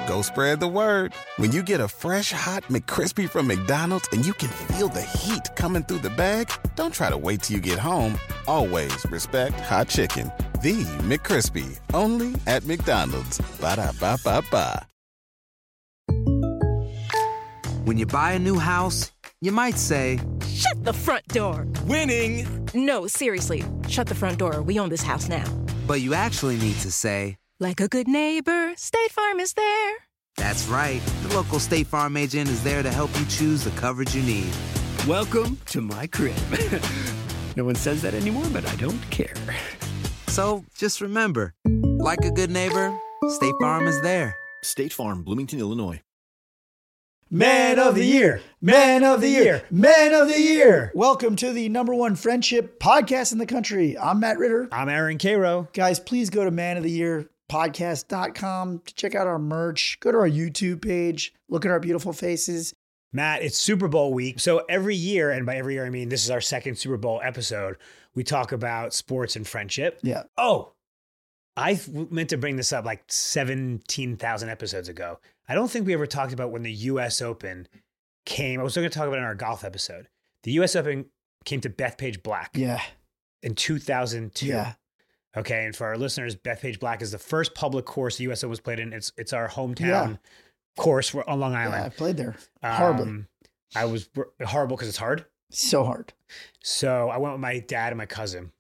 go spread the word. When you get a fresh, hot McCrispy from McDonald's and you can feel the heat coming through the bag, don't try to wait till you get home. Always respect hot chicken. The McCrispy, only at McDonald's. Ba-da-ba-ba-ba. When you buy a new house, you might say, "Shut the front door." Winning! No, seriously. Shut the front door. We own this house now. but you actually need to say, like a good neighbor, State Farm is there. That's right. The local State Farm agent is there to help you choose the coverage you need. Welcome to my crib. No one says that anymore, but I don't care. So just remember, like a good neighbor, State Farm is there. State Farm, Bloomington, Illinois. Man of the Year, Man of the Year, Man of the Year. Welcome to the #1 friendship podcast in the country. I'm Matt Ritter. I'm Aaron Cairo. Guys, please go to manoftheyearpodcast.com to check out our merch. Go to our YouTube page. Look at our beautiful faces. Matt, it's Super Bowl week. So every year, and by every year, I mean this is our second Super Bowl episode, we talk about sports and friendship. Yeah. Oh, I meant to bring this up like 17,000 episodes ago. I don't think we ever talked about when the U.S. Open came. I was going to talk about it in our golf episode. The U.S. Open came to Bethpage Black in 2002. Yeah. Okay, and for our listeners, Bethpage Black is the first public course the U.S. Open was played in. It's our hometown course on Long Island. Yeah, I played there. Horribly. I was horrible because it's hard. So hard. So I went with my dad and my cousin.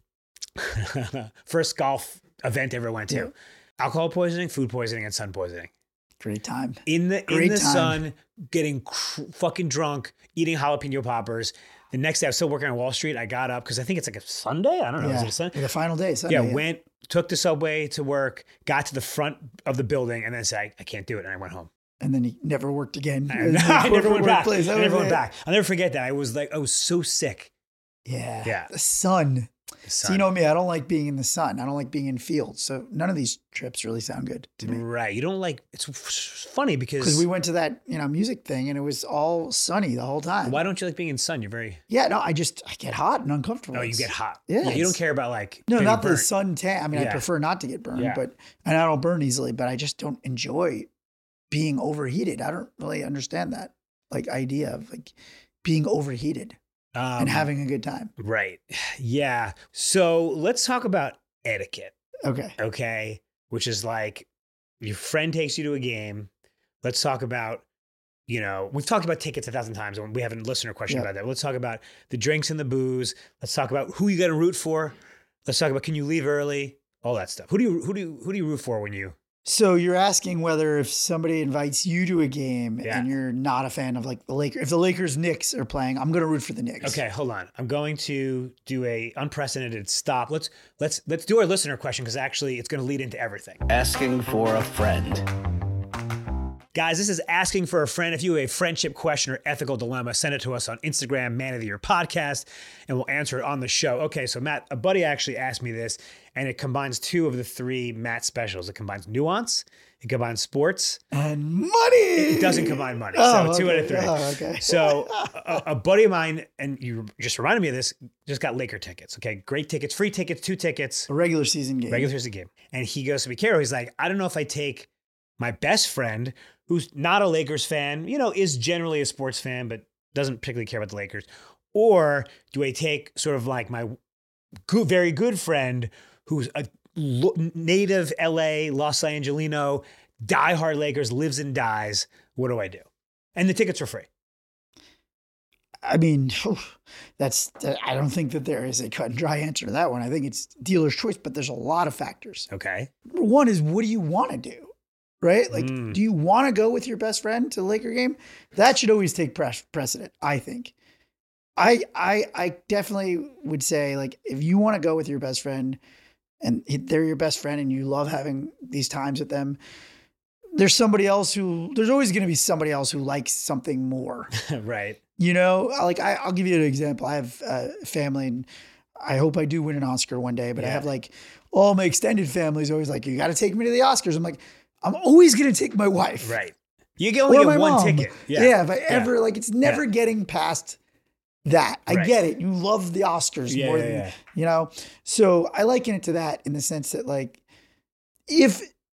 First golf event I ever went to. Yeah. Alcohol poisoning, food poisoning, and sun poisoning. Great time. In the sun, getting fucking drunk, eating jalapeno poppers. The next day, I was still working on Wall Street. I got up because I think it's like a Sunday. I don't know. Yeah. Is it a Sunday? The final day. Sunday, Yeah, went, took the subway to work, got to the front of the building, and then said, I can't do it. And I went home. And then he never worked again. I never went back. I never went back. I'll never forget that. I was so sick. Yeah. Yeah. The sun. The sun. So you know me, I don't like being in the sun. I don't like being in fields. So none of these trips really sound good to me. Right. You don't like, it's funny because we went to that, music thing and it was all sunny the whole time. Why don't you like being in sun? You're very... Yeah, no, I get hot and uncomfortable. Oh, you get hot. Yeah. You don't care about like... No, not burnt. the sun tan. I mean, I prefer not to get burned, and I don't burn easily, but I just don't enjoy being overheated. I don't really understand that idea of being overheated. And having a good time. Right. Yeah. So let's talk about etiquette. Okay. Which is like your friend takes you to a game. Let's talk about, we've talked about tickets 1,000 times and we have a listener question about that. Let's talk about the drinks and the booze. Let's talk about who you got to root for. Let's talk about, can you leave early? All that stuff. Who do you root for when you... So you're asking whether if somebody invites you to a game and you're not a fan of the Lakers, if the Lakers-Knicks are playing, I'm going to root for the Knicks. Okay, hold on. I'm going to do a unprecedented stop. Let's do our listener question because actually it's going to lead into everything. Asking for a friend. Guys, this is Asking for a Friend. If you have a friendship question or ethical dilemma, send it to us on Instagram, Man of the Year Podcast, and we'll answer it on the show. Okay, so Matt, a buddy actually asked me this, and it combines two of the three Matt specials. It combines nuance, it combines sports, and money. It doesn't combine money. So 2 out of 3. Oh, okay. So a buddy of mine, and you just reminded me of this, just got Laker tickets. Okay, great tickets, free tickets, 2 tickets. A regular season game. And he goes to me, Cairo, he's like, I don't know if I take my best friend, who's not a Lakers fan, is generally a sports fan, but doesn't particularly care about the Lakers, or do I take sort of like my very good friend who's a native LA, Los Angelino, diehard Lakers, lives and dies? What do I do? And the tickets are free. I mean, I don't think that there is a cut and dry answer to that one. I think it's dealer's choice, but there's a lot of factors. Okay. Number one is, what do you want to do? Right? Do you want to go with your best friend to the Laker game? That should always take precedent, I think. I definitely would say, if you want to go with your best friend and they're your best friend and you love having these times with them, there's always going to be somebody else who likes something more. Right. I'll give you an example. I have a family and I hope I do win an Oscar one day, but I have all my extended family is always you got to take me to the Oscars. I'm like, I'm always going to take my wife. Right. You can only get one ticket. Yeah. If I ever, it's never getting past that. I get it. You love the Oscars more than, So I liken it to that in the sense that if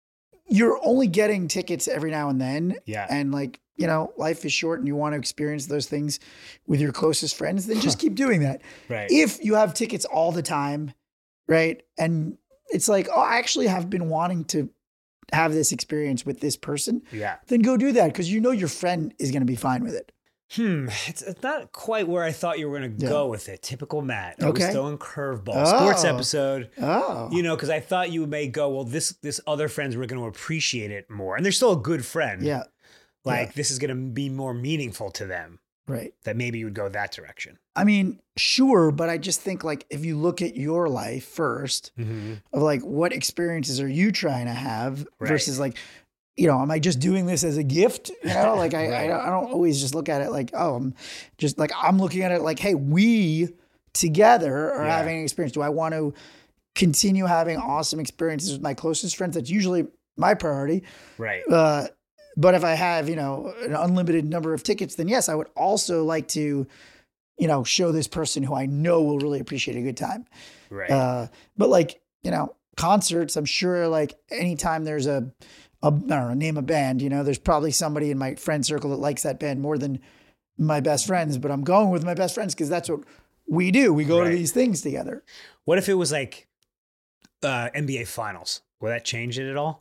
you're only getting tickets every now and then. Yeah. And like, you know, life is short and you want to experience those things with your closest friends, then just keep doing that. Right. If you have tickets all the time, right? And it's like, oh, I actually have been wanting to have this experience with this person. Yeah. Then go do that because you know your friend is going to be fine with it. It's not quite where I thought you were going to go with it. Typical Matt. Okay. Always throwing curveball. Sports episode. Oh. You know, because I thought you may go, well, this other friends were going to appreciate it more. And they're still a good friend. Yeah. Like this is going to be more meaningful to them. Right. That maybe you would go that direction. I mean, sure, but I just think like if you look at your life first of like what experiences are you trying to have versus like, you know, am I just doing this as a gift? You know, like I don't always just look at it like, oh, I'm looking at it like, hey, we together are having an experience. Do I want to continue having awesome experiences with my closest friends? That's usually my priority. Right. But if I have, you know, an unlimited number of tickets, then yes, I would also like to, you know, show this person who I know will really appreciate a good time. Right. But like, you know, concerts, I'm sure like anytime there's I don't know, name a band, you know, there's probably somebody in my friend circle that likes that band more than my best friends, but I'm going with my best friends because that's what we do. We go to these things together. What if it was like NBA finals? Will that change it at all?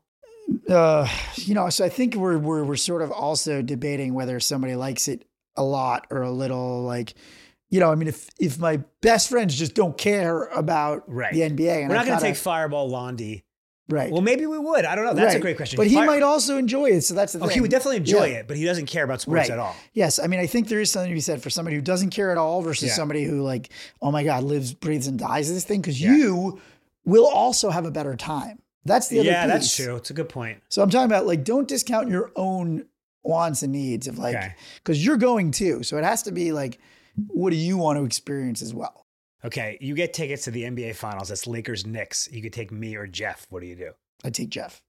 You know, so I think we're sort of also debating whether somebody likes it a lot or a little. Like, you know, I mean, if my best friends just don't care about the NBA, and we're not going to take Fireball Londi. Right. Well, maybe we would. I don't know. That's a great question. But he might also enjoy it. So that's the thing. He would definitely enjoy it, but he doesn't care about sports at all. Yes. I mean, I think there is something to be said for somebody who doesn't care at all versus somebody who like, oh my God, lives, breathes, and dies of this thing. Because you will also have a better time. That's the other piece. Yeah, that's true. It's a good point. So I'm talking about like, don't discount your own wants and needs of like, because you're going too. So it has to be like, what do you want to experience as well? Okay. You get tickets to the NBA finals. That's Lakers Knicks. You could take me or Jeff. What do you do? I'd take Jeff.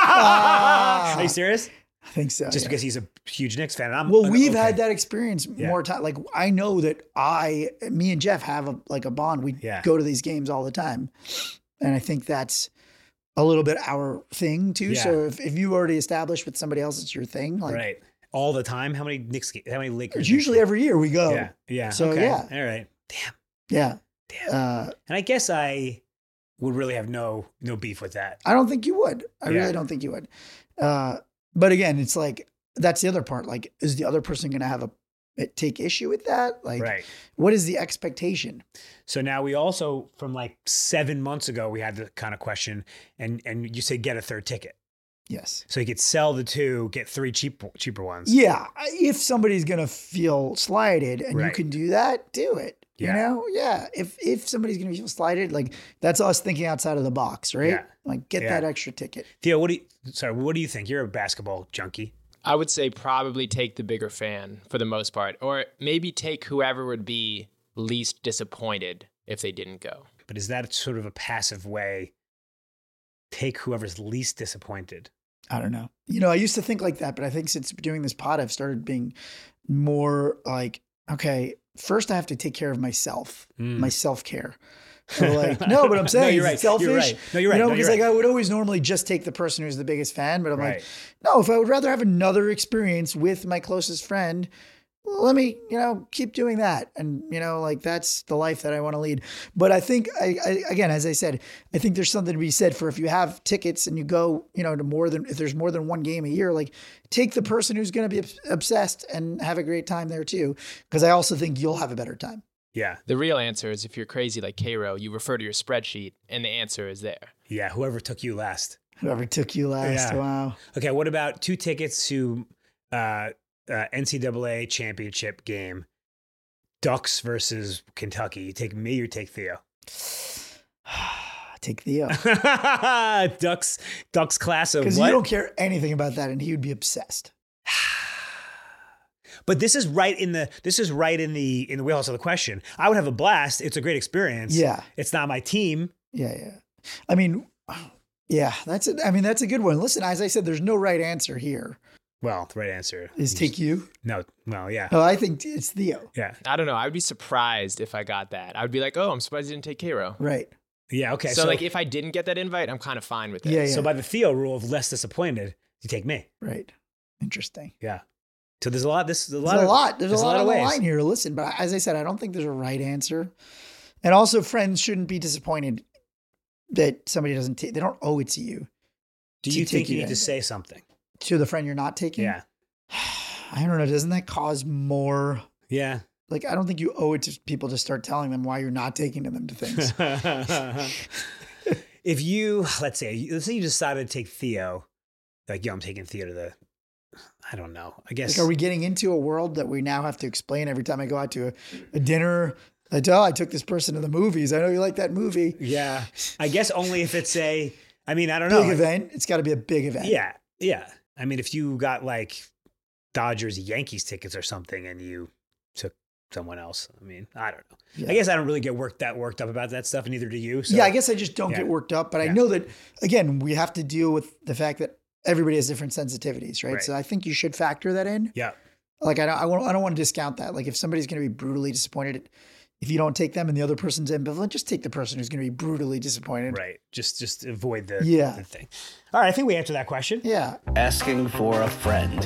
Are you serious? I think so. Just because he's a huge Knicks fan. And we've had that experience more time. Like I know that me and Jeff have a bond. We go to these games all the time. And I think that's a little bit our thing too. Yeah. So if you already established with somebody else, it's your thing. Like all the time. How many Lakers? It's usually every year we go. Yeah. Yeah. So all right. Damn. Yeah. Damn. And I guess I would really have no beef with that. I don't think you would. I really don't think you would. But again, it's like, that's the other part. Like, is the other person going to have take issue with that? Like, what is the expectation? So now we also, from like 7 months ago, we had the kind of question, and you said get a third ticket. Yes. So you could sell the two, get three cheaper ones. Yeah. If somebody's going to feel slighted and you can do that, do it. Yeah. You know? Yeah. If somebody's going to feel slighted, like that's us thinking outside of the box, right? Yeah. Like get that extra ticket. Theo, what do you think? You're a basketball junkie. I would say probably take the bigger fan for the most part, or maybe take whoever would be least disappointed if they didn't go. But is that sort of a passive way? Take whoever's least disappointed. I don't know. You know, I used to think like that, but I think since doing this pod, I've started being more like, okay, first I have to take care of myself, my self-care. So like, no, but I'm saying, no, you're right. Selfish. You're right. No, you're right. You know, no, because like I would always normally just take the person who's the biggest fan, but I'm like, no, if I would rather have another experience with my closest friend, let me, you know, keep doing that. And, you know, like that's the life that I want to lead. But I think, again, as I said, I think there's something to be said for if you have tickets and you go, you know, if there's more than one game a year, like take the person who's going to be obsessed and have a great time there too. Because I also think you'll have a better time. Yeah. The real answer is if you're crazy like Cairo, you refer to your spreadsheet and the answer is there. Yeah. Whoever took you last. Yeah. Wow. Okay. What about 2 tickets to NCAA championship game? Ducks versus Kentucky. You take me or take Theo? Take Theo. Ducks class of what? Because you don't care anything about that and he would be obsessed. But this is right in the wheelhouse of the question. I would have a blast. It's a great experience. Yeah. It's not my team. Yeah. I mean, yeah, that's it. I mean, that's a good one. Listen, as I said, there's no right answer here. Well, the right answer is take you. No. Well, yeah. Oh, I think it's Theo. Yeah. I don't know. I would be surprised if I got that. I would be like, oh, I'm surprised you didn't take Cairo. Right. Yeah. Okay. So like if I didn't get that invite, I'm kind of fine with it. Yeah. So by the Theo rule of less disappointed, you take me. Right. Interesting. Yeah. So there's a lot. There's a lot on the line here to listen. But as I said, I don't think there's a right answer. And also, friends shouldn't be disappointed that somebody doesn't take. They don't owe it to you. Do you think you need to say something to the friend you're not taking? Yeah. I don't know. Doesn't that cause more? Yeah. Like, I don't think you owe it to people to start telling them why you're not taking them to things. If you, let's say you decided to take Theo, like, yo, I'm taking Theo to the, I don't know. I guess. Like, are we getting into a world that we now have to explain every time I go out to a dinner? I took this person to the movies. I know you like that movie. Yeah. I guess only if it's I don't know. Big event. It's got to be a big event. Yeah. Yeah. I mean, if you got like Dodgers, Yankees tickets or something and you took someone else, I mean, I don't know. Yeah. I guess I don't really get worked up about that stuff, and neither do you. So. Yeah, I guess I just don't get worked up. But I know that, again, we have to deal with the fact that everybody has different sensitivities, right? So I think you should factor that in. Yeah. Like, I don't want to discount that. Like, if somebody's going to be brutally disappointed, if you don't take them and the other person's ambivalent, just take the person who's going to be brutally disappointed. Right. Just avoid the thing. All right. I think we answered that question. Yeah. Asking for a friend.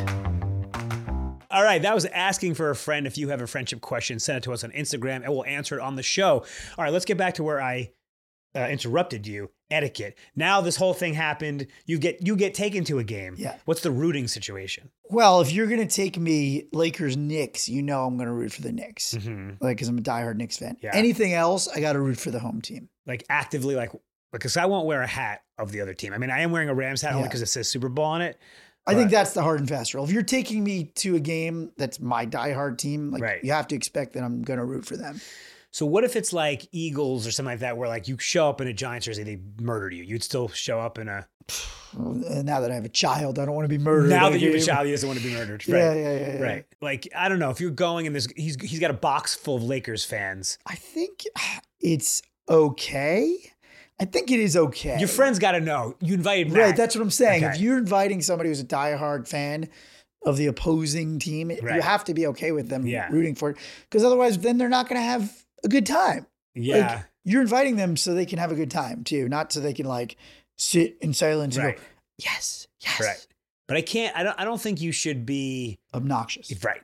All right. That was asking for a friend. If you have a friendship question, send it to us on Instagram and we'll answer it on the show. All right. Let's get back to where I interrupted you. Etiquette. Now this whole thing happened. You get taken to a game. Yeah. What's the rooting situation? Well, if you're going to take me Lakers Knicks, you know I'm going to root for the Knicks. Mm-hmm. Like, because I'm a diehard Knicks fan. Yeah. Anything else, I got to root for the home team. Like actively, because I won't wear a hat of the other team. I mean, I am wearing a Rams hat only because it says Super Bowl on it. I think that's the hard and fast rule. If you're taking me to a game that's my diehard team, you have to expect that I'm going to root for them. So what if it's like Eagles or something like that, where like you show up in a Giants jersey, they murdered you. You'd still show up in a. Now that I have a child, I don't want to be murdered. Now that you have a child, he doesn't want to be murdered. Right. Yeah. Right. Like, I don't know if you're going and he's got a box full of Lakers fans. I think it's okay. I think it is okay. Your friends got to know you invited Matt. Right. That's what I'm saying. Okay. If you're inviting somebody who's a diehard fan of the opposing team, you have to be okay with them rooting for it, because otherwise, then they're not going to have a good time. Yeah. Like, you're inviting them so they can have a good time too, not so they can like sit in silence and go, yes. Right. But I don't think you should be obnoxious. Right.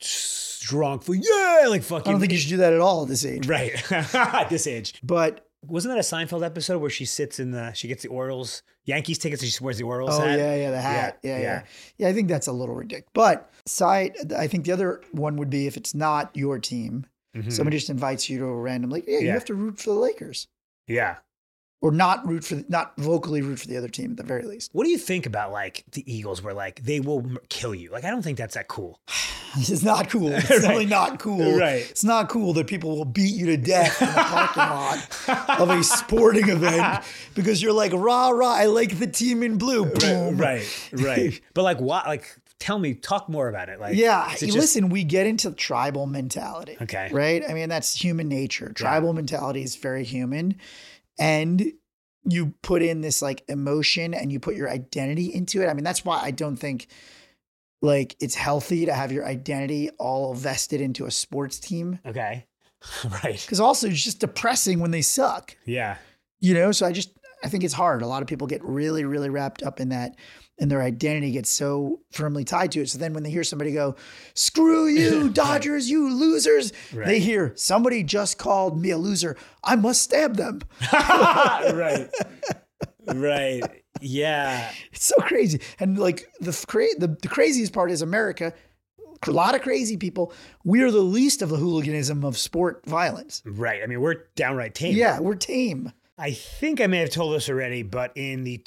Drunk for fucking. I don't think you should do that at all at this age. Right. At this age. But wasn't that a Seinfeld episode where she sits she gets the Orioles, Yankees tickets and she wears the Orioles hat? Yeah, the hat. Yeah, I think that's a little ridiculous. But I think the other one would be if it's not your team, somebody just invites you to a random you have to root for the Lakers. Yeah. Or not vocally root for the other team at the very least. What do you think about like the Eagles where like they will kill you? Like, I don't think that's that cool. It's not cool. It's really not cool. Right. It's not cool that people will beat you to death in the parking lot of a sporting event because you're like, rah, rah, I like the team in blue. Boom. Right. But like, what? Like, talk more about it. Like, listen, we get into tribal mentality. Okay. Right? I mean, that's human nature. Tribal mentality is very human. And you put in this like emotion and you put your identity into it. I mean, that's why I don't think like it's healthy to have your identity all vested into a sports team. Okay. Right. Because also it's just depressing when they suck. Yeah. So I think it's hard. A lot of people get really, really wrapped up in that, and their identity gets so firmly tied to it. So then when they hear somebody go, screw you, Dodgers, you losers, they hear somebody just called me a loser. I must stab them. Right. Yeah. It's so crazy. And like the craziest part is America, a lot of crazy people. We are the least of the hooliganism of sport violence. Right. I mean, we're downright tame. Yeah, we're tame. I think I may have told this already, but in the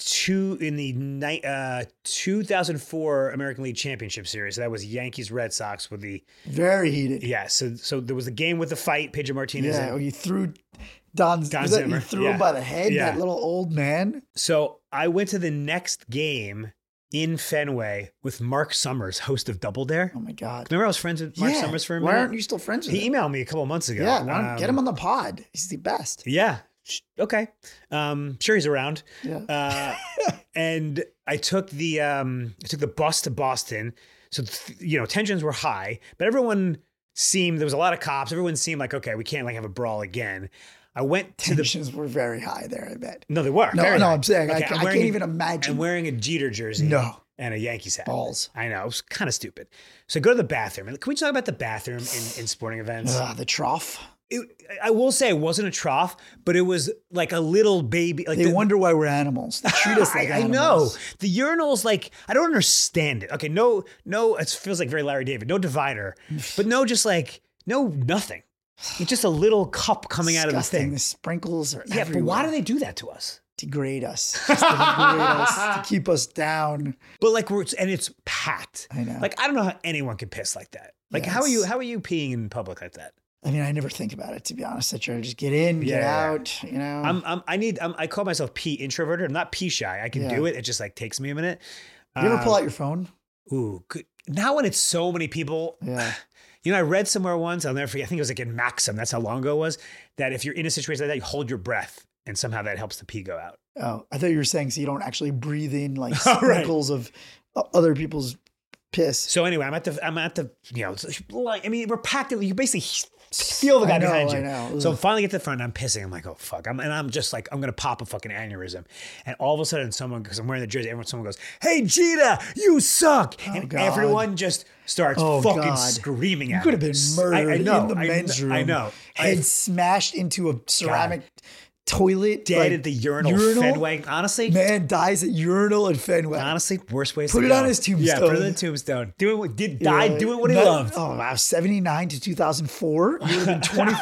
2004 American League Championship Series, so that was Yankees Red Sox with the very heated. Yeah, so there was a game with the fight, Pedro Martinez. Yeah, you threw Don Zimmer. You threw him by the head, that little old man. So I went to the next game in Fenway with Mark Summers, host of Double Dare. Oh my God. Remember I was friends with Mark Summers for a minute? Why aren't you still friends with him? He emailed me a couple months ago. Yeah, get him on the pod. He's the best. Yeah. Okay. Sure he's around. Yeah. And I took the bus to Boston. So, tensions were high, but there was a lot of cops. Everyone seemed like, okay, we can't like have a brawl again. I went to Tensions were very high there, I bet. No, they were. No, very high. I'm saying, Okay, I can't even imagine. I'm wearing a Jeter jersey. No. And a Yankees hat. Balls. I know. It was kind of stupid. So I go to the bathroom. Can we talk about the bathroom in sporting events? The trough. I will say it wasn't a trough, but it was like a little baby. Like They wonder why we're animals. They treat us like I animals. know. The urinals, like, I don't understand it. Okay, no, it feels like very Larry David. No divider, but no, just like, no, nothing. It's just a little cup coming out of the Disgusting. thing. The sprinkles are Yeah, everywhere. but why do they do that to us? Degrade us. Just to degrade us, to keep us down. But like, and it's packed. I know. Like, I don't know how anyone can piss like that. Like, Yeah, how are you peeing in public like that? I mean, I never think about it, to be honest. I try to just get in, get out, you know. I call myself pee introverted. I'm not pee shy. I can do it. It just like takes me a minute. You ever pull out your phone? Ooh, good. Now when it's so many people. Yeah. You know, I read somewhere once, I'll never forget, I think it was like in Maxim, that's how long ago it was, that if you're in a situation like that, you hold your breath and somehow that helps the pee go out. Oh, I thought you were saying so you don't actually breathe in like sprinkles of other people's piss. So anyway, I'm at the, you know, like, I mean, we're packed. You basically feel the guy behind you. I know. So finally get to the front, I'm pissing. I'm like, oh fuck. I'm just like, I'm going to pop a fucking aneurysm. And all of a sudden because I'm wearing the jersey, someone goes, hey, Jeter, you suck. And God. everyone just starts fucking screaming at me. You could have been murdered I know, in the men's room. I know. Head smashed into a ceramic toilet. Dead like, at the urinal Fenway. Honestly. Man dies at urinal at Fenway. Honestly, worst ways Put to it go. on his tombstone. Yeah, put it on the tombstone. Doing what he loved. Oh, wow. 79 to 2004. You would have been 25.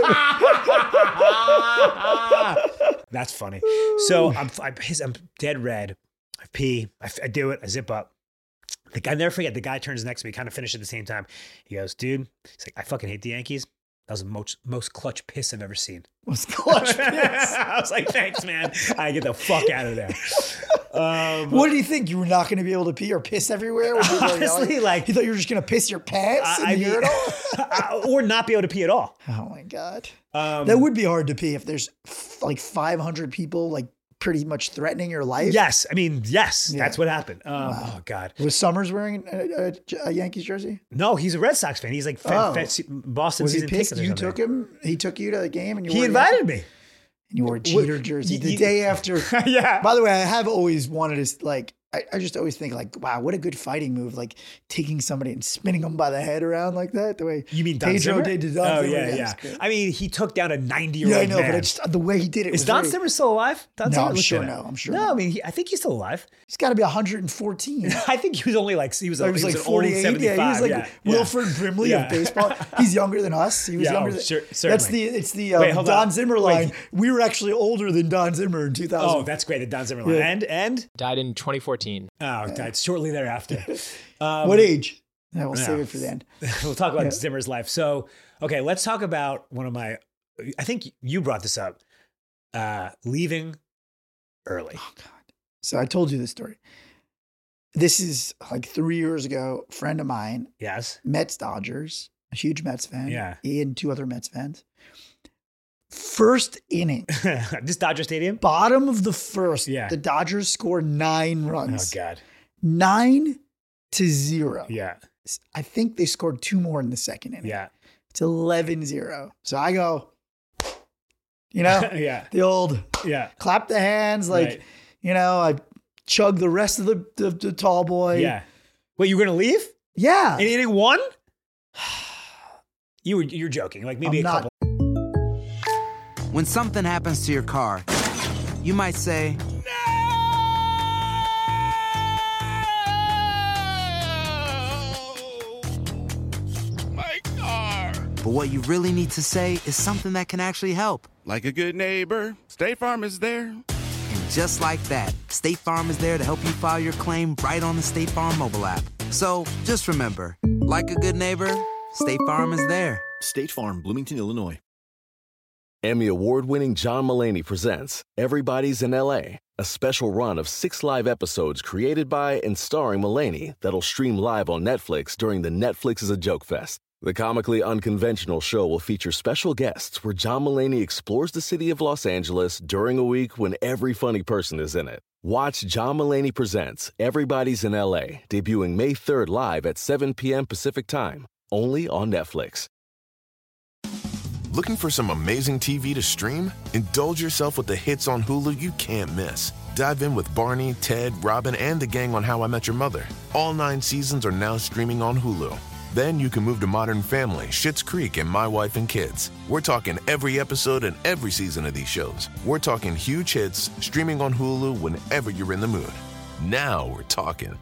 That's funny. So I'm dead red. I pee. I do it. I zip up. I never forget. The guy turns next to me, kind of finished at the same time. He goes, dude, he's like, I fucking hate the Yankees. That was the most clutch piss I've ever seen. Was clutch piss? I was like, thanks, man. I get the fuck out of there. What did you think? You were not going to be able to pee or piss everywhere? Honestly, like, you thought you were just going to piss your pants in the urinal? Or not be able to pee at all. Oh my God. That would be hard to pee if there's like 500 people like pretty much threatening your life. Yes. I mean, yes, that's what happened. Wow. Oh God. Was Summers wearing a Yankees jersey? No, he's a Red Sox fan. He's like Boston was he season pissed? tickets or You something. took him? He took you to the game and He invited me. And you wore a Jeter jersey the you- day after. Yeah. By the way, I have always wanted to like. I just always think like, wow, what a good fighting move! Like taking somebody and spinning them by the head around like that. The way You mean Don Pedro Zimmer? did to Don Oh Zimmer. yeah, it yeah. was great. I mean, he took down a 90-year-old Yeah, I know, man. but the way he did it Is was Don very, Zimmer still alive? No, I'm sure. No, I'm sure. No, I mean, I think he's still alive. He's got to be 114. I think he was only like he was Like, an like old 48. 75. Yeah, he was like yeah. Wilford Brimley Yeah. of baseball. He's younger than us. He was Yeah, younger. oh, than, certainly. It's the Wait, hold Don on. Zimmer Wait. line. We were actually older than Don Zimmer in 2000. Oh, that's great. The Don Zimmer line. Yeah. And Died in 2014. died shortly thereafter. What age? Yeah, we'll save it for the end. We'll talk about Zimmer's life. So, okay, let's talk about one of my. I think you brought this up. Leaving early. Oh God! So I told you this story. This is like 3 years ago. A friend of mine, Yes. Mets Dodgers, a huge Mets fan. Yeah. He and 2 other Mets fans. First inning, This Dodger Stadium. bottom of the first. Yeah. The Dodgers score 9 Oh runs. God. 9-0. Yeah. I think they scored 2 more in the second inning. Yeah. It's 11-0. So I go, you know, Yeah. the old Yeah. clap the hands, like, Right. you know, I chug the rest of the tall boy. Yeah. Wait, you were gonna leave? Yeah. In inning 1? You're joking. Like maybe I'm a not. couple. When something happens to your car, you might say, My car. but what you really need to say is something that can actually help. Like a good neighbor, State Farm is there. And just like that, State Farm is there to help you file your claim right on the State Farm mobile app. So just remember, like a good neighbor, State Farm is there. State Farm, Bloomington, Illinois. Emmy award-winning John Mulaney presents Everybody's in L.A., a special run of 6 live episodes created by and starring Mulaney that'll stream live on Netflix during the Netflix is a Joke Fest. The comically unconventional show will feature special guests where John Mulaney explores the city of Los Angeles during a week when every funny person is in it. Watch John Mulaney Presents Everybody's in L.A., debuting May 3rd live at 7 p.m. Pacific Time, only on Netflix. Looking for some amazing TV to stream? Indulge yourself with the hits on Hulu you can't miss. Dive in with Barney, Ted, Robin, and the gang on How I Met Your Mother. All 9 seasons are now streaming on Hulu. Then you can move to Modern Family, Schitt's Creek, and My Wife and Kids. We're talking every episode and every season of these shows. We're talking huge hits, streaming on Hulu whenever you're in the mood. Now we're talking.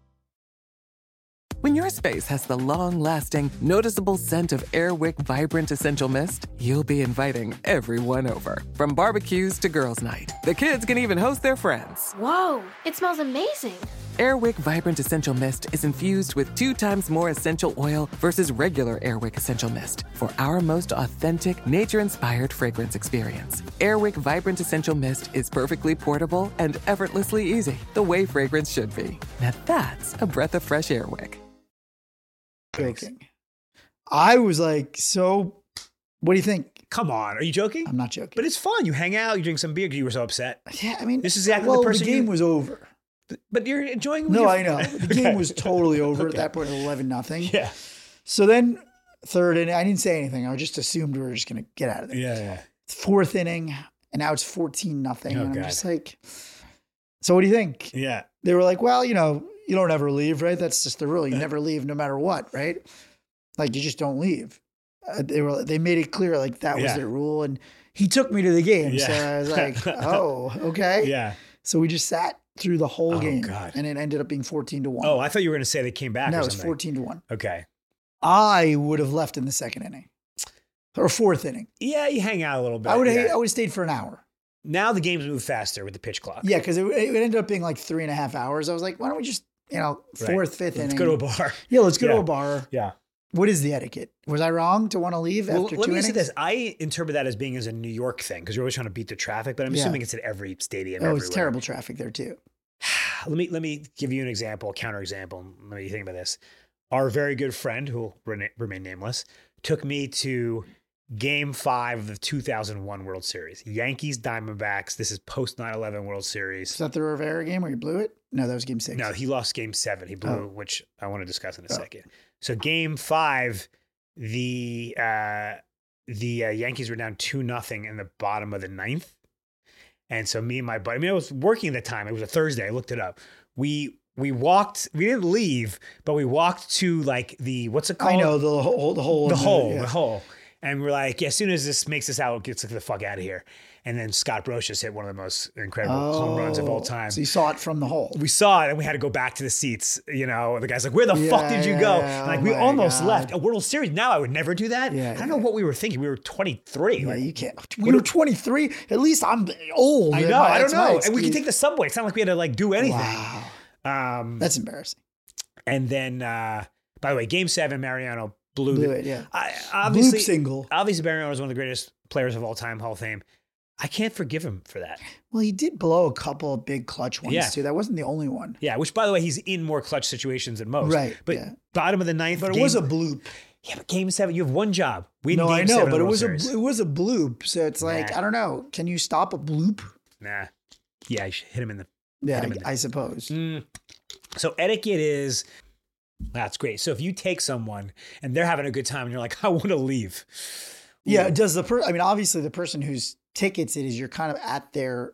When your space has the long-lasting, noticeable scent of Air Wick Vibrant Essential Mist, you'll be inviting everyone over. From barbecues to girls' night, the kids can even host their friends. Whoa, it smells amazing. Air Wick Vibrant Essential Mist is infused with 2 times more essential oil versus regular Air Wick Essential Mist for our most authentic, nature-inspired fragrance experience. Air Wick Vibrant Essential Mist is perfectly portable and effortlessly easy, the way fragrance should be. Now that's a breath of fresh Air Wick. Joking. I was like, so what do you think? Come on, are you joking? I'm not joking. But it's fun. You hang out, you drink some beer because you were so upset. Yeah, I mean, this is exactly well, the person. The game was over. But you're enjoying it. No, I know. The game was totally over at that point, 11-0. Yeah. So then third inning, I didn't say anything. I just assumed we were just going to get out of there. Yeah. Fourth inning, and now it's 14-0. And I'm God. just like, so what do you think? Yeah. They were like, well, you don't ever leave, right? That's just the rule. You never leave no matter what, right? Like, you just don't leave. They made it clear, like, that was their rule. And he took me to the game. Yeah. So I was like, oh, okay. Yeah. So we just sat through the whole game. God. And it ended up being 14-1. Oh, I thought you were going to say they came back. No, or it was something. 14-1. Okay. I would have left in the second inning or fourth inning. Yeah, you hang out a little bit. I would have stayed for an hour. Now the games move faster with the pitch clock. Yeah, because it ended up being like 3.5 hours. I was like, why don't we just, fourth, fifth inning. Let's go to a bar. Yeah, let's go to a bar. Yeah. What is the etiquette? Was I wrong to want to leave after 2 innings? Let me say this. I interpret that as being as a New York thing because you're always trying to beat the traffic, but I'm assuming it's at every stadium. Oh, everywhere. It's terrible traffic there too. Let me give you an example, a counterexample. Let me think about this. Our very good friend, who will remain nameless, took me to Game 5 of the 2001 World Series. Yankees, Diamondbacks. This is post 9/11 World Series. Is that the Rivera game where you blew it? No, that was Game 6. No, he lost Game 7. He blew, which I want to discuss in a second. So Game 5, the Yankees were down 2-0 in the bottom of the 9th. And so me and my buddy, I was working at the time. It was a Thursday. I looked it up. We walked, we didn't leave, but we walked to like what's it called? I know, the hole. And we're like, as soon as this makes us out, get the fuck out of here. And then Scott Brocious hit one of the most incredible home runs of all time. So you saw it from the hole. We saw it and we had to go back to the seats. The guy's like, where the fuck did you go? And like, we almost left a World Series. Now I would never do that. I don't know what we were thinking. We were 23. Yeah, you can't. We were 23. At least I'm old. I know. I don't know. And we could take the subway. It's not like we had to like do anything. Wow. That's embarrassing. And then, by the way, Game 7, Mariano blew it. Yeah. Obviously, Bloop single. Obviously, Mariano is one of the greatest players of all time, Hall of Fame. I can't forgive him for that. Well, he did blow a couple of big clutch ones too. That wasn't the only one. Yeah, which by the way, he's in more clutch situations than most. Right. But bottom of the 9th. But it was a bloop. Yeah, but Game 7, you have one job. I know, but it was a bloop. So it's like, I don't know. Can you stop a bloop? Nah. Yeah, you should hit him in the. Yeah, I suppose. So etiquette is. That's great. So if you take someone and they're having a good time and you're like, I want to leave. Yeah. Does obviously the person whose tickets it is, you're kind of at their,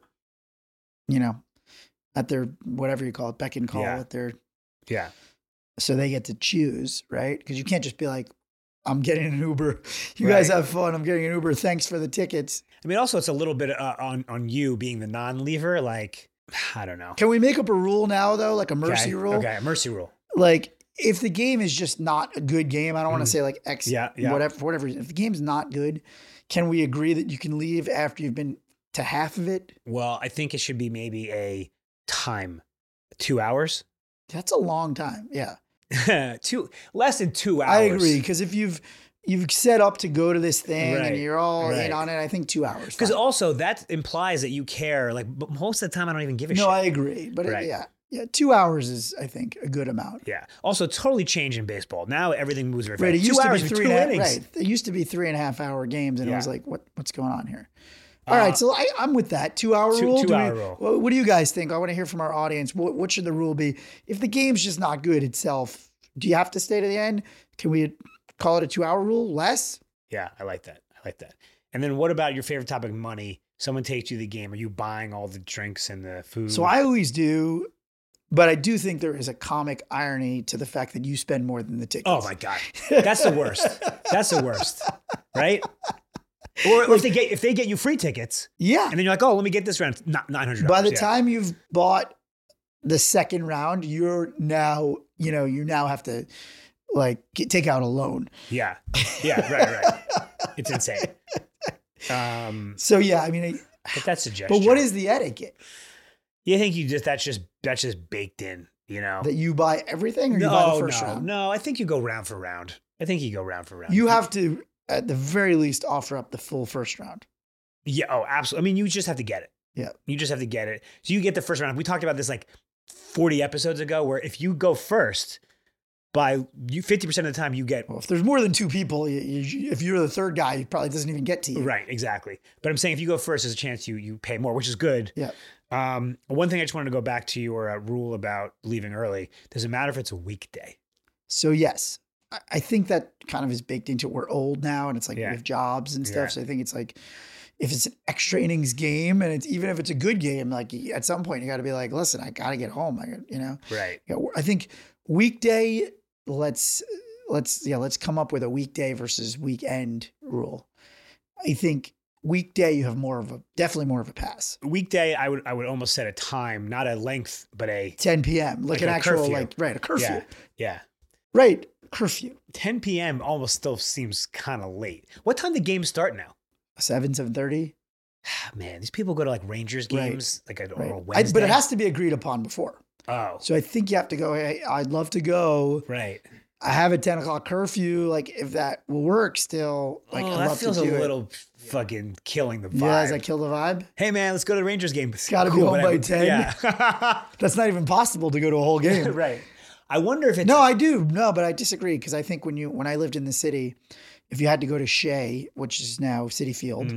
at their, whatever you call it, beck and call at their. Yeah. So they get to choose, right? Because you can't just be like, I'm getting an Uber. You guys have fun. I'm getting an Uber. Thanks for the tickets. I mean, also it's a little bit on you being the non-leaver. Like, I don't know. Can we make up a rule now though? Like a mercy rule? Okay. A mercy rule. Like, if the game is just not a good game, I don't want to say like X, whatever. If the game's not good, can we agree that you can leave after you've been to half of it? Well, I think it should be maybe a time, 2 hours. That's a long time. Yeah. Less than 2 hours. I agree. Because if you've set up to go to this thing and you're all in on it, I think 2 hours. Because also that implies that you care. Like, but most of the time I don't even give a shit. No, I agree. But yeah, 2 hours is, I think, a good amount. Yeah. Also, totally changed in baseball. Now everything moves very fast. Right. It used 2 to hours be with 2 innings. Right. It used to be 3.5 hour games, and it was like, what's going on here? All right, so I'm with that 2 hour rule. 2 hour rule. What do you guys think? I want to hear from our audience. What should the rule be? If the game's just not good itself, do you have to stay to the end? Can we call it a 2 hour rule? Less? Yeah, I like that. like that. And then what about your favorite topic, money? Someone takes you to the game. Are you buying all the drinks and the food? So I always do, but I do think there is a comic irony to the fact that you spend more than the tickets. Oh my God. That's the worst. That's the worst. Right? Or if they get you free tickets. Yeah. And then you're like, oh, let me get this round. $900. By the time you've bought the second round, you now have to take out a loan. Yeah. Yeah. Right. It's insane. So yeah, I mean, but that's suggestion. But what is the etiquette? You think that's just baked in, that you buy everything, or you buy the first round? No, I think you go round for round. You have to, at the very least, offer up the full first round. Yeah. Oh, absolutely. I mean, you just have to get it. Yeah. You just have to get it. So you get the first round. We talked about this like 40 episodes ago, where if you go first, by you 50% of the time you get. Well, if there's more than two people, if you're the third guy, it probably doesn't even get to you. Right, exactly. But I'm saying if you go first, there's a chance you pay more, which is good. Yeah. One thing I just wanted to go back to your rule about leaving early. Does it matter if it's a weekday? So yes, I think that kind of is baked into it. We're old now, and it's like we have jobs and stuff. Yeah. So I think it's like, if it's an extra innings game, and even if it's a good game, like at some point you got to be like, listen, I got to get home. Right. I think weekday. Let's come up with a weekday versus weekend rule. I think weekday you have definitely more of a pass. Weekday, I would almost set a time, not a length, but a 10 p.m. Like an actual curfew. a curfew. Yeah. Right, curfew. 10 p.m. almost still seems kind of late. What time do games start now? 7:30. Man, these people go to like Rangers games on a Right. Wednesday. But it has to be agreed upon before. Oh. So I think you have to go, hey, I'd love to go. Right. I have a 10 o'clock curfew. Like, if that will work still, I'd that love feels to do a it. little fucking killing the vibe. Yeah, does that kill the vibe? Hey, man, let's go to the Rangers game. It's got to be home by 10. Yeah. That's not even possible to go to a whole game. Right. I wonder if it's... No, I do. No, but I disagree, because I think when I lived in the city, if you had to go to Shea, which is now Citi Field,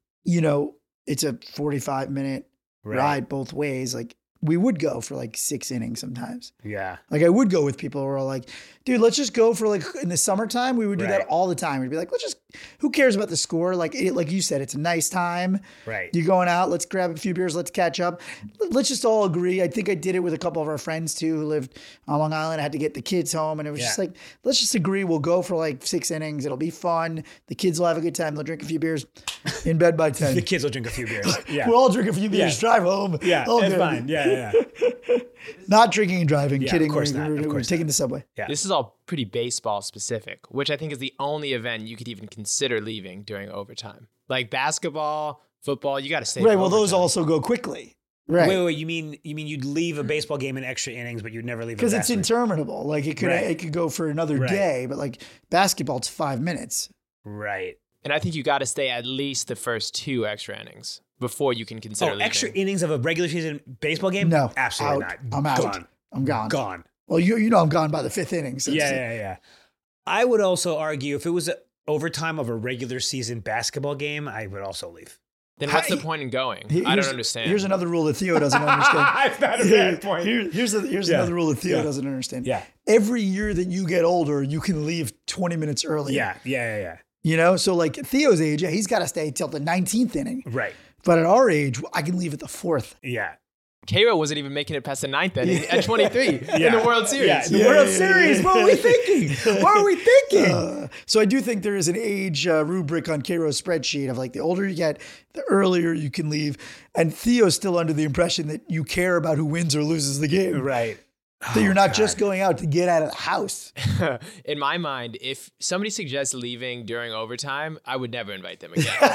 it's a 45-minute ride both ways. Like, we would go for like 6 innings sometimes. Yeah. Like, I would go with people who are like, dude, let's just go for like in the summertime. We would do that all the time. We'd be like, who cares about the score? Like you said, it's a nice time. Right. You're going out. Let's grab a few beers. Let's catch up. Let's just all agree. I think I did it with a couple of our friends too, who lived on Long Island. I had to get the kids home, and it was just like, let's just agree. We'll go for like 6 innings. It'll be fun. The kids will have a good time. They'll drink a few beers, in bed by 10. The kids will drink a few beers. Yeah. We'll all drink a few beers, drive home. Yeah, all it's good. fine. Yeah. Not drinking and driving. Yeah, Kidding. of course We're taking the subway. Yeah. This is all pretty baseball specific, which I think is the only event you could even consider leaving during overtime. Like basketball, football, you got to stay. Right. Well, those also go quickly. Right. Wait. You mean you'd leave a baseball game in extra innings, but you'd never leave because it's interminable. Like it could go for another day, but like basketball, it's 5 minutes. Right. And I think you got to stay at least the first 2 extra innings before you can consider leaving. Extra innings of a regular season baseball game? No, absolutely out. not. I'm out. I'm gone. Gone. Well, I'm gone by the 5th inning. So Yeah. I would also argue if it was overtime of a regular season basketball game, I would also leave. Then what's the point in going? I don't understand. Here's another rule that Theo doesn't understand. It's not a bad point. Here's another rule that Theo doesn't understand. Yeah. Every year that you get older, you can leave 20 minutes earlier. Yeah. So like at Theo's age, he's got to stay till the 19th inning. Right. But at our age, I can leave at the 4th. Yeah. K-Row wasn't even making it past the 9th inning at 23 in the World Series. Yeah, the World Series. What are we thinking? What are we thinking? So I do think there is an age rubric on K-Row's spreadsheet of like the older you get, the earlier you can leave. And Theo's still under the impression that you care about who wins or loses the game. Right. That you're not just going out to get out of the house. In my mind, if somebody suggests leaving during overtime, I would never invite them again.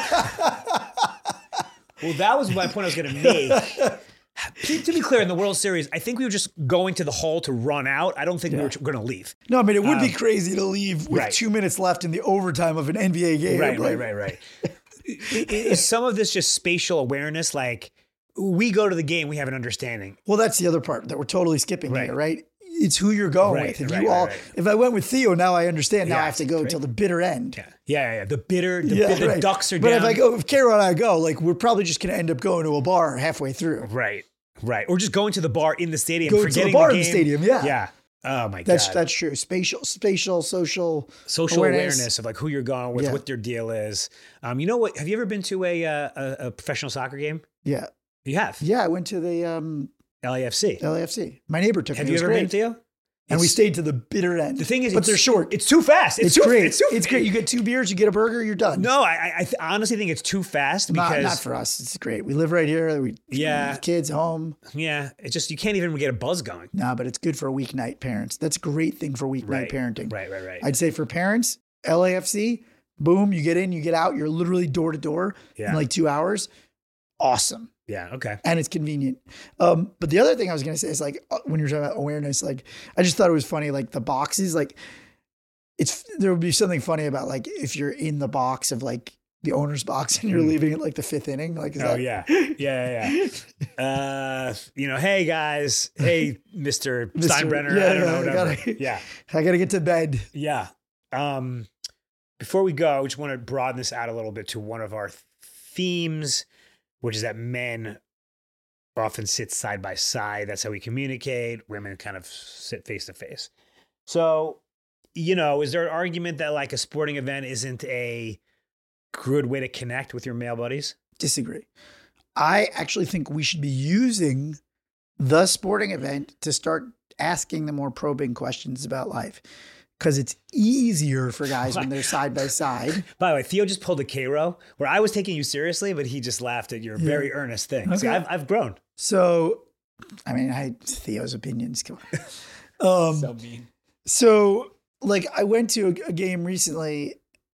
Well, that was my point I was going to make. To be clear, in the World Series, I think we were just going to the hall to run out. I don't think we were going to leave. No, I mean, it would be crazy to leave with 2 minutes left in the overtime of an NBA game. Right. Is some of this just spatial awareness? Like, we go to the game, we have an understanding. Well, that's the other part that we're totally skipping here, right? It's who you're going with. And if I went with Theo, now I understand. Now I have to go till the bitter end. Yeah. The ducks are down. But if K-Row and I go, like, we're probably just going to end up going to a bar halfway through. Right. Or just going to the bar in the stadium. Go to the bar in the stadium, yeah. Oh my God. That's true. Spatial, social awareness of like who you're going with, what their deal is. You know what? Have you ever been to a professional soccer game? Yeah. You have? Yeah. I went to the LAFC. My neighbor took me. Have you ever been, Theo? And we stayed to the bitter end. The thing is, but they're short. It's too fast. It's great. It's great. You get 2 beers, you get a burger, you're done. No, I honestly think it's too fast because not for us. It's great. We live right here. We have kids home. Yeah, it's just you can't even get a buzz going. No, but it's good for a weeknight parents. That's a great thing for weeknight parenting. Right. I'd say for parents, LAFC, boom, you get in, you get out. You're literally door to door in like 2 hours. Awesome. Yeah. Okay. And it's convenient. But the other thing I was going to say is like, when you're talking about awareness, like I just thought it was funny, like the boxes, like there would be something funny about like, if you're in the box of like the owner's box and you're leaving at like the 5th inning, like, yeah. Hey guys, hey, Mr. Steinbrenner. I don't know, whatever. I got to get to bed. Yeah. Before we go, I just want to broaden this out a little bit to one of our themes, which is that men often sit side by side. That's how we communicate. Women kind of sit face to face. So, is there an argument that like a sporting event isn't a good way to connect with your male buddies? Disagree. I actually think we should be using the sporting event to start asking the more probing questions about life. Because it's easier for guys when they're side by side. By the way, Theo just pulled a K-Row where I was taking you seriously, but he just laughed at your very earnest thing. Okay. See, I've grown. So, I mean, Theo's opinions. Come on. So mean. So, like, I went to a game recently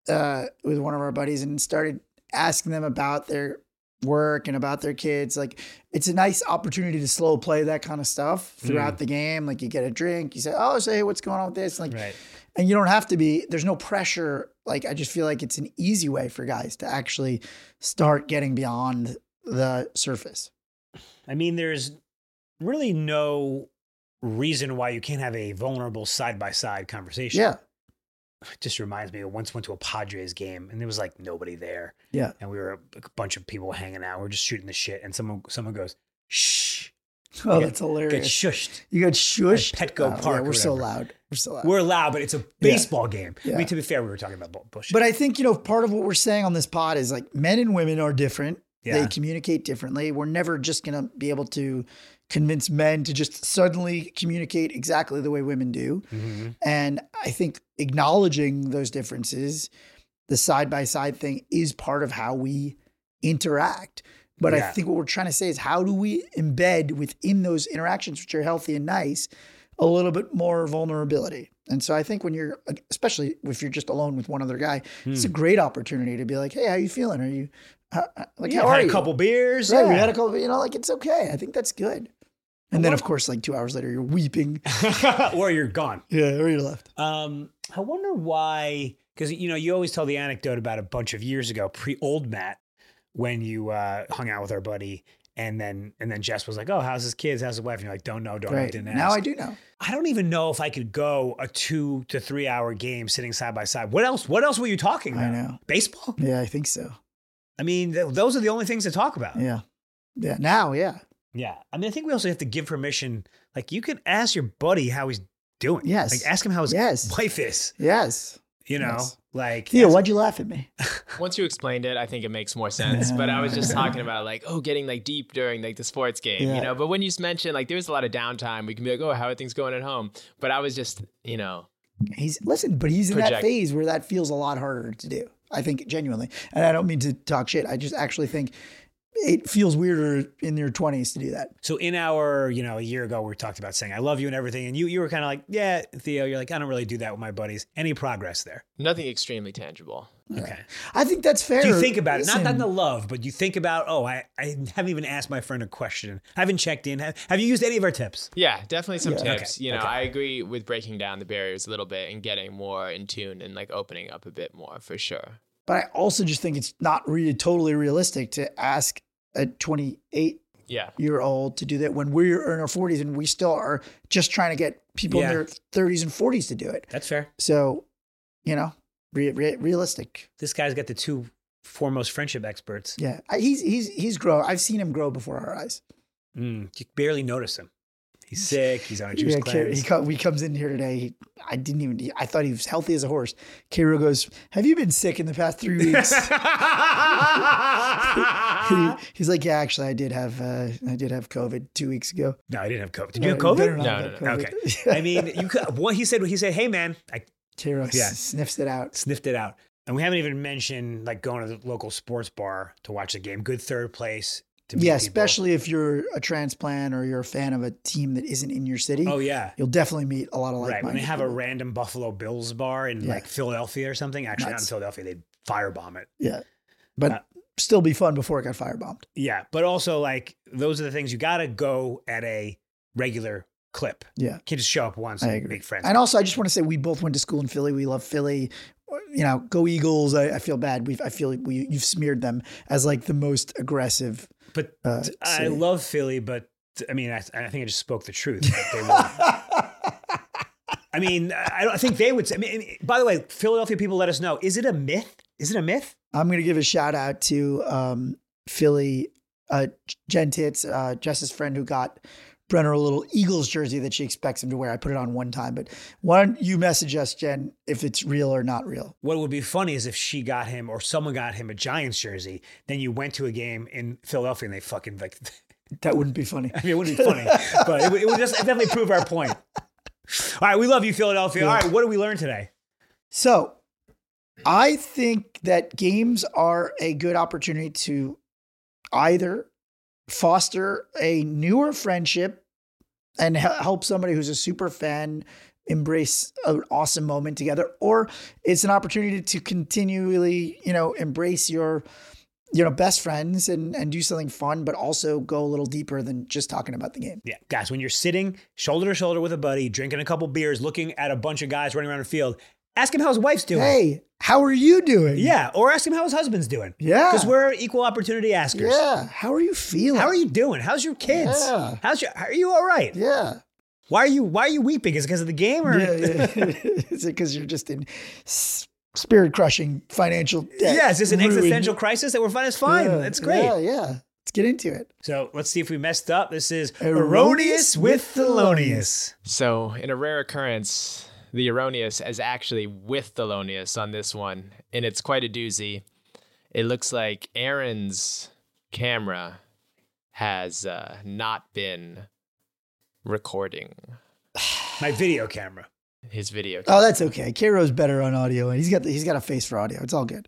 with one of our buddies and started asking them about their work and about their kids. Like, it's a nice opportunity to slow play that kind of stuff throughout the game. Like, you get a drink, you say, hey, what's going on with this? Like, and you don't have to be, there's no pressure. Like, I just feel like it's an easy way for guys to actually start getting beyond the surface. I mean, there's really no reason why you can't have a vulnerable side-by-side conversation. Yeah. It just reminds me, I once went to a Padres game and there was like nobody there. Yeah. And we were a bunch of people hanging out. We're just shooting the shit. And someone goes, shh. Oh, that's hilarious. Get shushed. You got shushed? At Petco Park. Yeah, we're so loud. We're loud, but it's a baseball game. Yeah. I mean, to be fair, we were talking about bullshit. But I think, part of what we're saying on this pod is like men and women are different. Yeah. They communicate differently. We're never just going to be able to convince men to just suddenly communicate exactly the way women do. Mm-hmm. And I think acknowledging those differences, the side-by-side thing is part of how we interact. But I think what we're trying to say is how do we embed within those interactions, which are healthy and nice, a little bit more vulnerability. And so I think when you're, especially if you're just alone with one other guy, it's a great opportunity to be like, hey, how you feeling? Are you how are you? A couple beers. Right, we had a couple, like it's okay. I think that's good. And then of course, like 2 hours later, you're weeping. Or you're gone. Yeah, or you're left. I wonder why, because you always tell the anecdote about a bunch of years ago, pre-old Matt, when you hung out with our buddy. And then Jess was like, oh, how's his kids? How's his wife? And you're like, don't know, didn't ask. Now I do know. I don't even know if I could go a 2 to 3 hour game sitting side by side. What else were you talking about? I know. Baseball? Yeah, I think so. I mean, those are the only things to talk about. Yeah. Yeah. Now, yeah. Yeah. I mean, I think we also have to give permission. Like, you can ask your buddy how he's doing. Yes. Like, ask him how his wife is. Yes. Like, Theo, why'd you laugh at me? Once you explained it, I think it makes more sense. But I was just talking about like, getting like deep during like the sports game, But when you mentioned like there's a lot of downtime, we can be like, how are things going at home? But I was just, he's in that phase where that feels a lot harder to do. I think genuinely, and I don't mean to talk shit. I just actually think it feels weirder in your 20s to do that. So in our, a year ago, we talked about saying, I love you and everything. And you were kind of like, yeah, Theo, you're like, I don't really do that with my buddies. Any progress there? Nothing extremely tangible. Okay. I think that's fair. Do you think about it? Not the love, but you think about, I haven't even asked my friend a question. I haven't checked in. Have you used any of our tips? Yeah, definitely some tips. Okay. I agree with breaking down the barriers a little bit and getting more in tune and like opening up a bit more for sure. But I also just think it's not really totally realistic to ask a 28-year-old to do that when we're in our 40s and we still are just trying to get people in their 30s and 40s to do it. That's fair. So, realistic. This guy's got the 2 foremost friendship experts. Yeah, he's grown. I've seen him grow before our eyes. You barely notice him. He's sick. He's on a juice cleanse. He comes in here today. I thought he was healthy as a horse. Cairo goes, have you been sick in the past 3 weeks? He's like, yeah, actually, I did have COVID 2 weeks ago. No, I didn't have COVID. Did you have COVID? No. Okay. I mean, he said, hey man, Cairo sniffs it out. Sniffed it out. And we haven't even mentioned like going to the local sports bar to watch the game. Good third place. To meet people. Especially if you're a transplant or you're a fan of a team that isn't in your city. Oh, yeah. You'll definitely meet a lot of like-minded when they have a people. random Buffalo Bills bar in like Philadelphia or something. Actually, not in Philadelphia. They firebomb it. Yeah. But still be fun before it got firebombed. Yeah. But also like those are the things you got to go at a regular clip. Yeah. You can't just show up once and make friends. And also, I just want to say we both went to school in Philly. We love Philly. Go Eagles. I feel bad. I feel you've smeared them as like the most aggressive. But I love Philly, but I mean, I think I just spoke the truth. I mean, I think they would say, by the way, Philadelphia people let us know. Is it a myth? Is it a myth? I'm going to give a shout out to Philly, Jen Titz, Jess's friend who got Brenner a little Eagles jersey that she expects him to wear. I put it on one time, but why don't you message us, Jen, if it's real or not real? What would be funny is if she got him or someone got him a Giants jersey, then you went to a game in Philadelphia and they fucking like... That wouldn't be funny. I mean, it wouldn't be funny, but it would just definitely prove our point. All right, we love you, Philadelphia. All right, what did we learn today? So I think that games are a good opportunity to either foster a newer friendship and help somebody who's a super fan embrace an awesome moment together, or it's an opportunity to continually, embrace your, best friends and do something fun, but also go a little deeper than just talking about the game. Yeah. Guys, when you're sitting shoulder to shoulder with a buddy, drinking a couple beers, looking at a bunch of guys running around the field, ask him how his wife's doing. Hey, how are you doing? Yeah. Or ask him how his husband's doing. Yeah. Because we're equal opportunity askers. Yeah. How are you feeling? How are you doing? How's your kids? Yeah. Are you all right? Yeah. Why are you weeping? Is it because of the game or? Yeah. Is it because you're just in spirit crushing financial debt? Yeah. Is this an existential crisis that we're fine? It's fine. Yeah. That's great. Yeah. Let's get into it. So let's see if we messed up. This is Erroneous with Thelonious. So in a rare occurrence, the Erroneous is actually with Thelonious on this one, and it's quite a doozy. It looks like Aaron's camera has not been recording. My video camera. His video camera. Oh, that's okay. Cairo's better on audio, and he's got a face for audio. It's all good.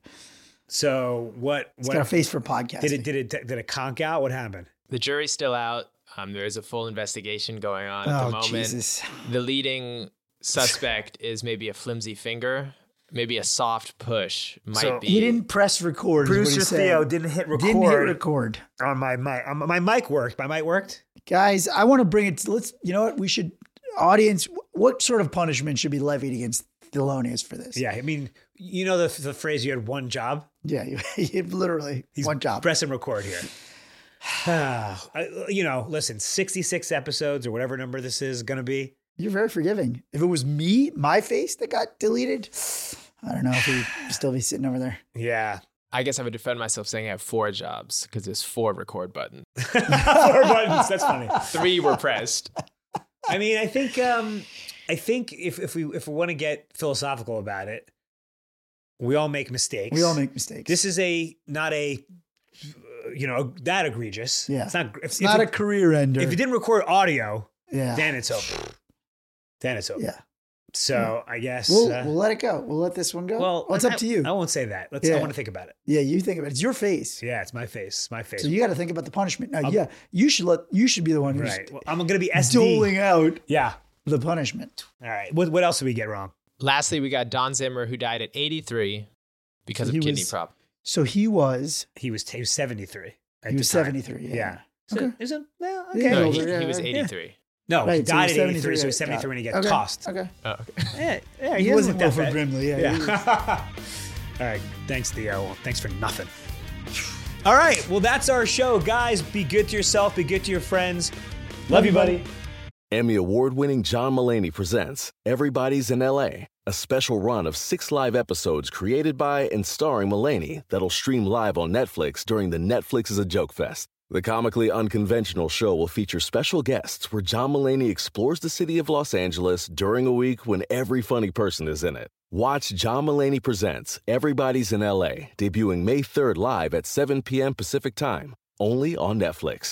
So what? He's got a face for podcasting. Did it conk out? What happened? The jury's still out. There is a full investigation going on at the moment. Jesus. The leading suspect is maybe a flimsy finger, maybe a soft push. Be. He didn't press record. Producer Theo didn't hit record. On my mic. My mic worked. My mic worked. Guys, I want to bring it. You know what? We should, audience. What sort of punishment should be levied against Thelonious for this? Yeah, I mean, the phrase "you had one job." Yeah, you literally one job. Press and record here. Listen, 66 episodes or whatever number this is going to be. You're very forgiving. If it was my face that got deleted, I don't know if he'd still be sitting over there. Yeah. I guess I would defend myself saying I have 4 jobs because there's 4 record buttons. 4 buttons. That's funny. 3 were pressed. I mean, I think if we want to get philosophical about it, we all make mistakes. This is not that egregious. Yeah. It's not a career ender. If you didn't record audio, yeah, then it's over. Yeah. So I guess we'll let it go. We'll let this one go. Well, it's up to you. I won't say that. I want to think about it. Yeah, you think about it. It's your face. Yeah, it's my face. My face. So you got to think about the punishment. Now, you should be the one who's right. Well, I'm going to be SD. doling out. Yeah. The punishment. All right. What else did we get wrong? Lastly, we got Don Zimmer, who died at 83 because of kidney problem. So he was 73. He was 73. Yeah. Okay. Is it? Well, okay. No, he was 83. Yeah. No, right, he died at 83, so he was 73 when he got tossed. Okay. Oh, okay. Yeah, he wasn't Wilford Brimley. Yeah. All right. Thanks, Theo. Thanks for nothing. All right. Well, that's our show. Guys, be good to yourself. Be good to your friends. Love you, buddy. Emmy award-winning John Mulaney presents Everybody's in L.A., a special run of 6 live episodes created by and starring Mulaney that'll stream live on Netflix during the Netflix is a Joke Fest. The comically unconventional show will feature special guests where John Mulaney explores the city of Los Angeles during a week when every funny person is in it. Watch John Mulaney Presents Everybody's in L.A., debuting May 3rd live at 7 p.m. Pacific Time, only on Netflix.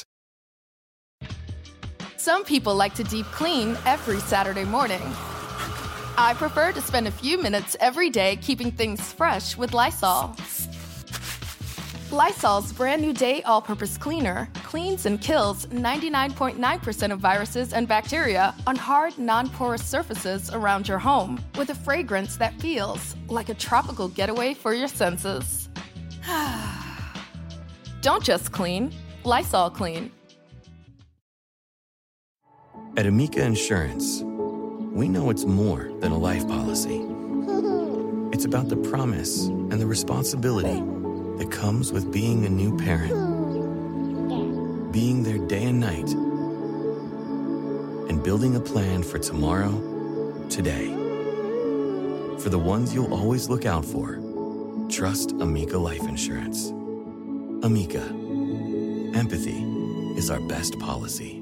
Some people like to deep clean every Saturday morning. I prefer to spend a few minutes every day keeping things fresh with Lysol. Lysol's brand new Day All-Purpose Cleaner cleans and kills 99.9% of viruses and bacteria on hard, non-porous surfaces around your home with a fragrance that feels like a tropical getaway for your senses. Don't just clean, Lysol clean. At Amica Insurance, we know it's more than a life policy. It's about the promise and the responsibility that comes with being a new parent. Being there day and night. And building a plan for tomorrow, today. For the ones you'll always look out for, trust Amica Life Insurance. Amica. Empathy is our best policy.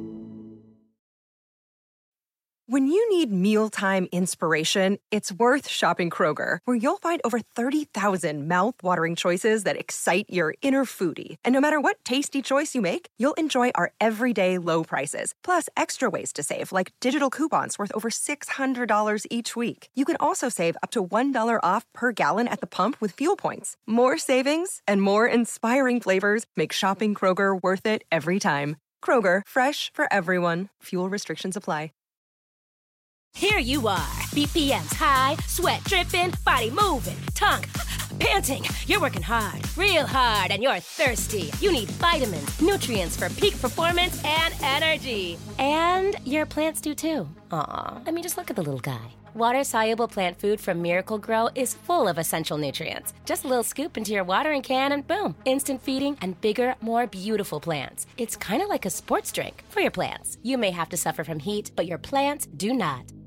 When you need mealtime inspiration, it's worth shopping Kroger, where you'll find over 30,000 mouth-watering choices that excite your inner foodie. And no matter what tasty choice you make, you'll enjoy our everyday low prices, plus extra ways to save, like digital coupons worth over $600 each week. You can also save up to $1 off per gallon at the pump with fuel points. More savings and more inspiring flavors make shopping Kroger worth it every time. Kroger, fresh for everyone. Fuel restrictions apply. Here you are, BPMs high, sweat dripping, body moving, tongue panting. You're working hard, real hard, and you're thirsty. You need vitamins, nutrients for peak performance and energy. And your plants do too. Aw, I mean, just look at the little guy. Water-soluble plant food from Miracle Grow is full of essential nutrients. Just a little scoop into your watering can and boom, instant feeding and bigger, more beautiful plants. It's kind of like a sports drink for your plants. You may have to suffer from heat, but your plants do not.